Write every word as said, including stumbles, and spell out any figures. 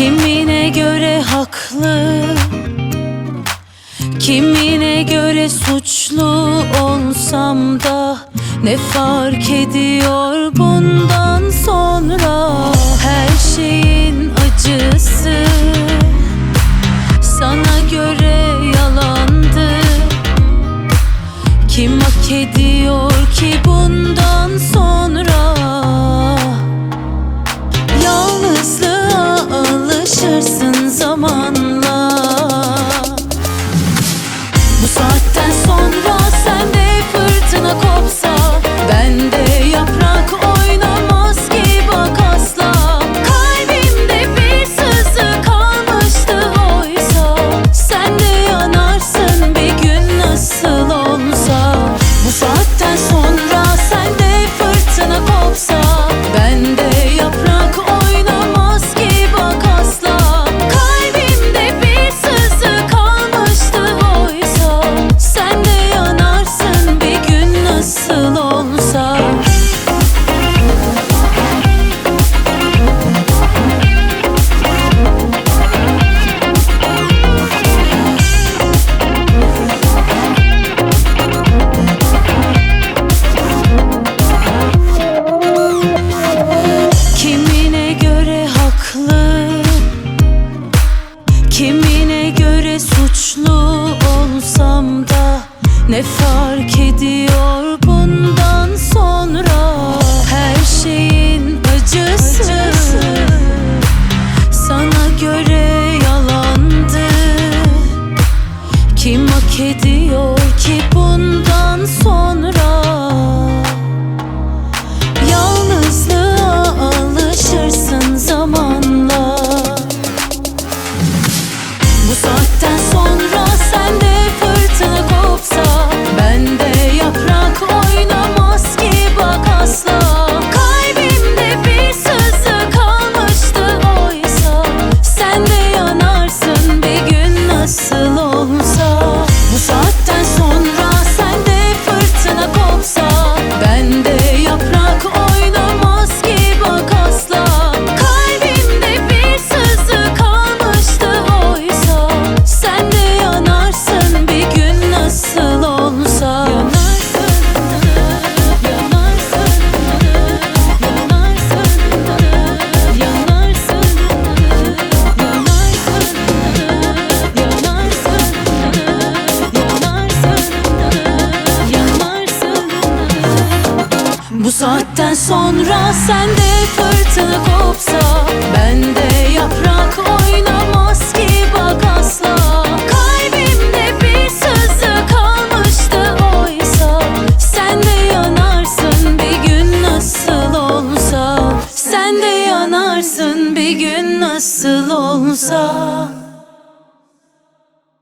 Kimine göre haklı, kimine göre suçlu olsam da ne fark ediyor bundan sonra? Her şeyin acısı sana göre yalandı. Kim hak ediyor ki bundan sonra? Yalnızlığa alışırsın zamanla. Bu saatten sonra sende fırtına kopsa, bende yaprak oynamaz ki bak asla. Kalbimde bir sızı kalmıştı oysa, sen de yanarsın bir gün nasıl olsa. Bu saatten sonra sende fırtına kopsa, bende yaprak oynamaz ki bak asla. Kalbimde bir sızı kalmıştı oysa, sen de yanarsın bir gün nasıl olsa. Kimine göre haklı, kimine göre suçlu olsam da ne fark ediyor bundan sonra? Her şeyin acısı sana göre yalandı. Kim hak ediyor ki bundan sonra? Yalnızlığa alışırsın zamanla. Bu saatten sonra sende fırtına kopsa, bende yaprak oynamaz ki bak asla. Kalbimde bir sızı kalmıştı oysa, sen de yanarsın bir gün nasıl olsa. Bu saatten sonra sende fırtına kopsa, bende yaprak oynamaz ki bak asla. Kalbimde bir sızı kalmıştı oysa, sen de yanarsın bir gün nasıl olsa. Bu saatten sonra sende fırtına kopsa, bende yaprak oynamaz ki bak asla. Kalbimde bir sızı kalmıştı oysa, sen de yanarsın bir gün nasıl olsa. Sen de yanarsın bir gün nasıl olsa.